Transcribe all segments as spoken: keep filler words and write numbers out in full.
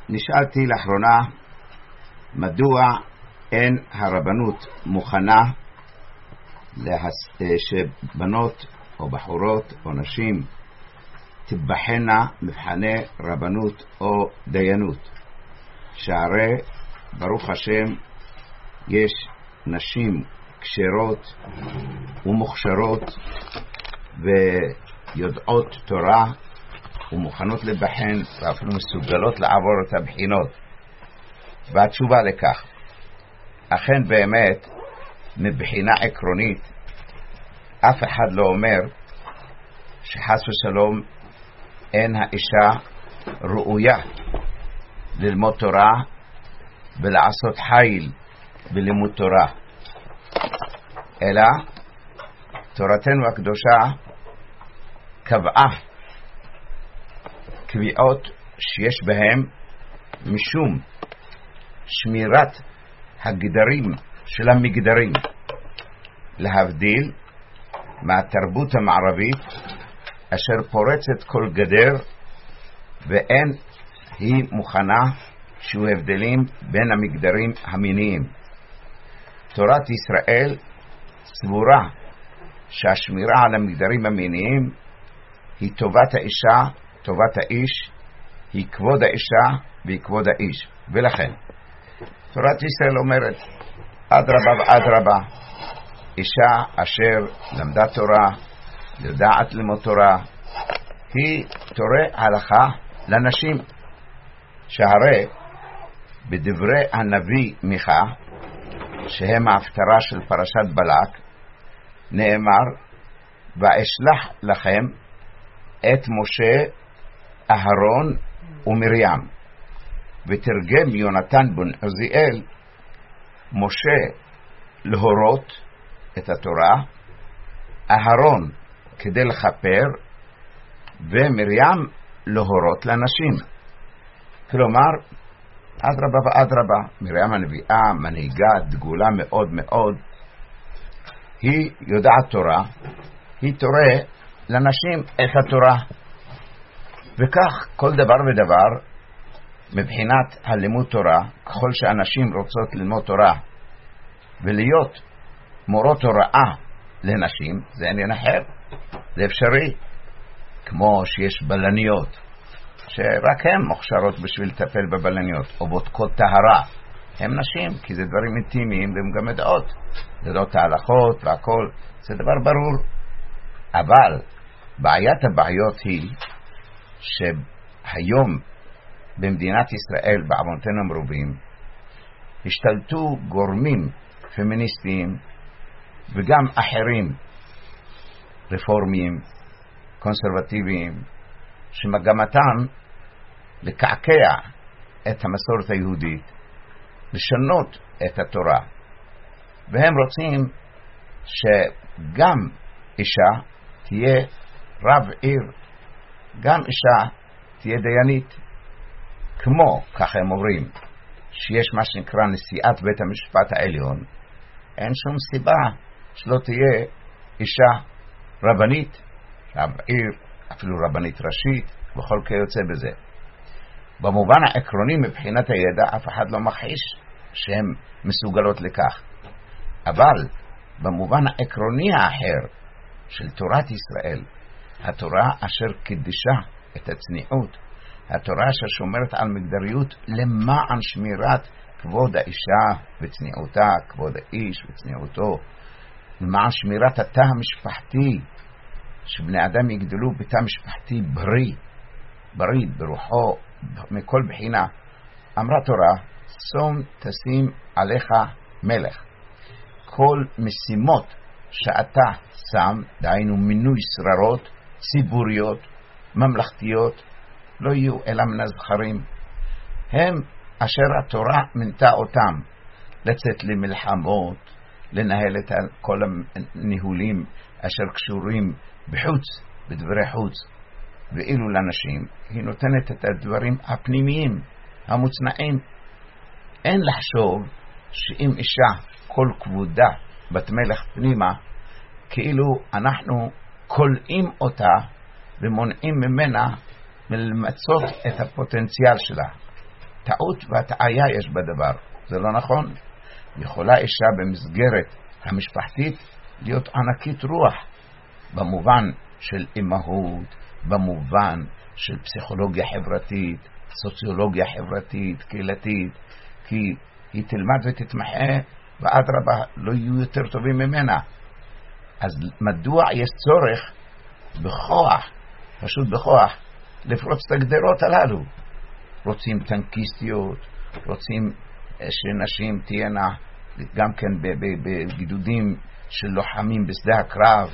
נשאלתי לאחרונה מדוע אין הרבנות מוכנה להס... שבנות או בחורות או נשים תבחנה מבחני רבנות או דיינות, שהרי ברוך השם יש נשים כשרות ומוכשרות ויודעות תורה ומוכנות לבחן ואפילו מסוגלות לעבור את הבחינות. והתשובה לכך, אכן באמת מבחינה עקרונית אף אחד לא אומר שחס ושלום אין האישה ראויה ללמוד תורה ולעשות חיל בלימוד תורה, אלא תורתנו הקדושה קבעה קביעות שיש בהם משום שמירת הגדרים של המגדרים, להבדיל מהתרבות המערבית אשר פורצת כל גדר ואין היא מוכנה שהוא הבדלים בין המגדרים המיניים. תורת ישראל סבורה שהשמירה על המגדרים המיניים היא טובת האישה, טובת האיש, היא כבוד האישה והיא כבוד האיש. ולכן תורת ישראל אומרת אדרבה ואדרבה, אישה אשר למדה תורה, יודעת ללמוד תורה, היא תורה הלכה לנשים, שהרי בדברי הנביא מיכה שהם ההפטרה של פרשת בלק נאמר ואשלח לכם את משה, אהרון ומרים. ותרגם יונתן בן עוזיאל, משה להורות את התורה, אהרון כדי לכפר ומרים להורות לנשים. כלומר אדרבה ואדרבה, מרים הנביאה מנהיגה דגולה מאוד מאוד, היא יודעת תורה, היא תורה לנשים את התורה. וכך כל דבר ודבר מבחינת הלימוד תורה, ככל שאנשים רוצות ללמוד תורה ולהיות מורות הוראה לנשים, זה עניין אחר, זה אפשרי. כמו שיש בלניות שרק הן מוכשרות בשביל לטפל בבלניות, או בודקות טהרה, הן נשים, כי זה דברים אינטימיים והן גם יודעות, יודעות ההלכות והכל, זה דבר ברור. אבל בעיית הבעיות היא שהיום במדינת ישראל בעוונותינו המרובים השתלטו גורמים פמיניסטיים וגם אחרים, רפורמיים, קונסרבטיביים, שמגמתם לקעקע את המסורת היהודית, לשנות את התורה, והם רוצים שגם אישה תהיה רב עיר, גם אישה תהיה דיינית, כמו, כך הם אומרים, שיש מה שנקרא נשיאת בית המשפט העליון, אין שום סיבה שלא תהיה אישה רבנית, רב עיר, אפילו רבנית ראשית, וכל כיוצא בזה. במובן העקרוני מבחינת הידע אף אחד לא מכחיש שהן מסוגלות לכך, אבל במובן העקרוני האחר של תורת ישראל, התורה אשר קדשה את הצניעות, התורה אשר שומרת על מגדריות למען שמירת כבוד האישה וצניעותה, כבוד האיש וצניעותו, למען שמירת התא המשפחתי, שבני אדם יגדלו בתא משפחתי בריא, בריא ברוחו מכל בחינה. אמרה תורה, שום תשים עליך מלך. כל משימות שאתה שם, דהיינו מינוי שררות ציבוריות ממלכתיות, לא יהיו אלא מן הזכרים, הם אשר התורה מנתה אותם לצאת למלחמות, לנהל את כל הניהולים אשר קשורים בחוץ, בדברי חוץ. ואילו לנשים היא נותנת את הדברים הפנימיים המוצנעים. אין לחשוב שאם אישה כל כבודה בת מלך פנימה, כאילו אנחנו קולעים אותה ומונעים ממנה מלמצות את הפוטנציאל שלה. טעות והטעיה יש בדבר. זה לא נכון. יכולה אישה במסגרת המשפחתית להיות ענקית רוח, במובן של אימהות, במובן של פסיכולוגיה חברתית, סוציולוגיה חברתית, קהילתית, כי היא תלמד ותתמחה, ואדרבה לא יהיו יותר טובים ממנה. אז מדוע יש צורך בכוח, פשוט בכוח, לפרוץ את הגדרות הללו? רוצים טנקיסטיות, רוצים שנשים תהיינה גם כן בגדודים של לוחמים בשדה הקרב.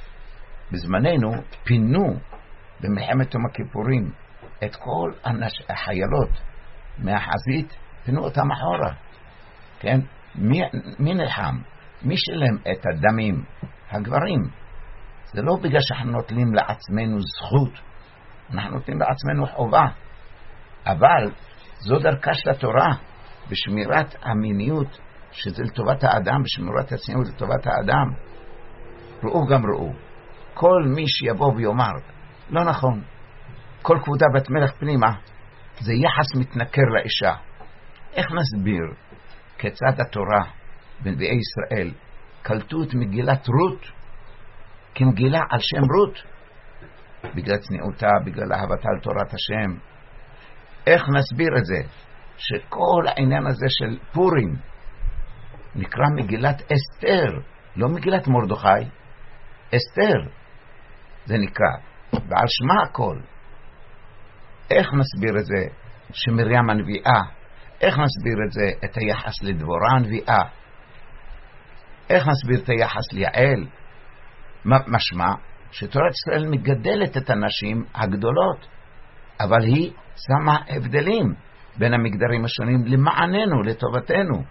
בזמננו פינו במלחמת יום הכיפורים את כל החיילות מהחזית, פינו אותם אחורה. כן? מי, מי נלחם? מי שלם את הדמים? הגברים. זה לא בגלל שאנחנו נוטלים לעצמנו זכות, אנחנו נותנים לעצמנו חובה. אבל זו דרכה של התורה בשמירת המיניות, שזה לטובת האדם, בשמירת הצניעות לטובת האדם. ראו גם ראו, כל מי שיבוא ויאמר לא נכון, כל כבודה בת מלך פנימה, זה יחס מתנכר לאישה. איך נסביר כיצד התורה בנביאי ישראל קלטו את מגילת רות כמגילה על שם רות? בגלל צניעותה, בגלל אהבתה לתורת השם. איך נסביר את זה שכל העניין הזה של פורים נקרא מגילת אסתר, לא מגילת מרדכי, אסתר זה נקרא, ועל שמה הכל. איך נסביר את זה שמרים הנביאה, איך נסביר את זה, את היחס לדבורה הנביאה, איך נסביר את היחס ליעל? משמע שתורת ישראל מגדלת את הנשים הגדולות, אבל היא שמה הבדלים בין המגדרים השונים למעננו, לטובתנו.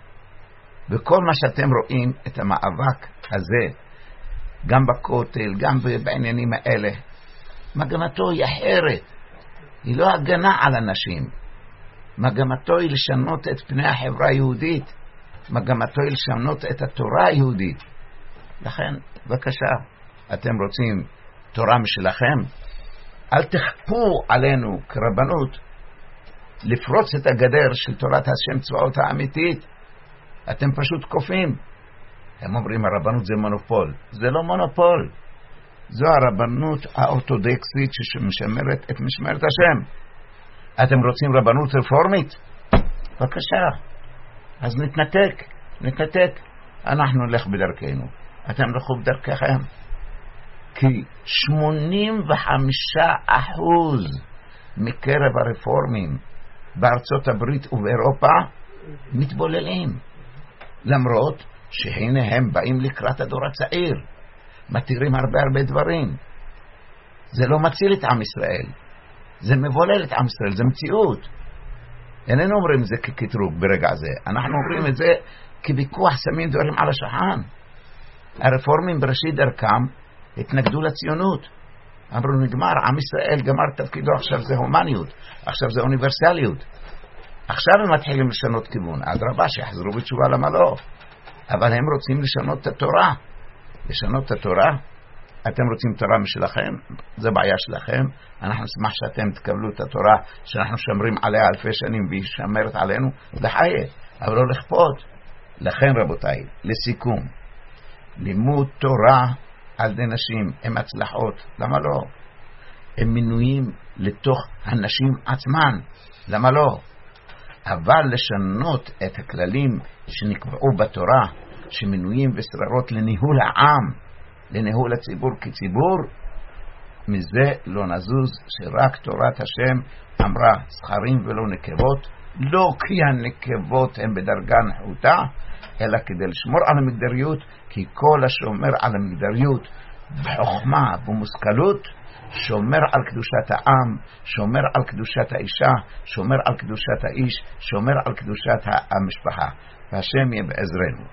וכל מה שאתם רואים את המאבק הזה, גם בכותל, גם בעניינים האלה, מגמתו היא אחרת. היא לא הגנה על אנשים. מגמתו היא לשנות את פני החברה היהודית. מגמתו היא לשנות את התורה היהודית. לכן, בבקשה, אתם רוצים תורה משלכם? אל תכפו עלינו כרבנות לפרוץ את הגדר של תורת השם צבאות האמיתית. אתם פשוט קופים. הם אומרים הרבנות זה מונופול. זה לא מונופול. זו הרבנות האורתודוקסית שמשמרת את משמרת השם. אתם רוצים רבנות רפורמית? בבקשה. אז נתנתק, נתנתק. אנחנו נלך בדרכנו. אתם לכו בדרככם. כי שמונים וחמישה אחוז מקרב הרפורמים בארצות הברית ובאירופה מתבוללים. למרות שהנה הם באים לקראת הדור הצעיר. מתירים הרבה הרבה דברים. זה לא מציל את עם ישראל. זה מבולל את עם ישראל. זה מציאות. איננו אומרים את זה כקטרוג ברגע זה. אנחנו אומרים את זה כוויכוח, שמים דברים על השולחן. הרפורמים בראשית דרכם התנגדו לציונות. אמרו נגמר, עם ישראל גמר תפקידו, עכשיו זה הומניות, עכשיו זה אוניברסליות. עכשיו הם מתחילים לשנות כיוון. אדרבה, שיחזרו בתשובה, למה לא? אבל הם רוצים לשנות את התורה. לשנות את התורה. אתם רוצים תורה משלכם? זה בעיה שלכם. אנחנו נשמח שאתם תקבלו את התורה שאנחנו שומרים עליה אלפי שנים והיא שמרת עלינו לחיי, אבל לא לכפות. לכן רבותיי, לסיכום, לימוד תורה על די נשים הם הצלחות. למה לא? הם מינויים לתוך הנשים עצמן. למה לא? אבל לשנות את הכללים שנקבעו בתורה, שמינויים וסררות לניהול העם, לניהול הציבור כציבור, מזה לא נזוז. שרק תורת השם אמרה זכרים ולא נקבות, לא כי הנקבות הן בדרגה נחותה, אלא כדי לשמור על המגדריות, כי כל השומר על המגדריות בחוכמה ומושכלות שומר על קדושת העם, שומר על קדושת האישה, שומר על קדושת האיש, שומר על קדושת המשפחה. והשם יהיה בעזרנו.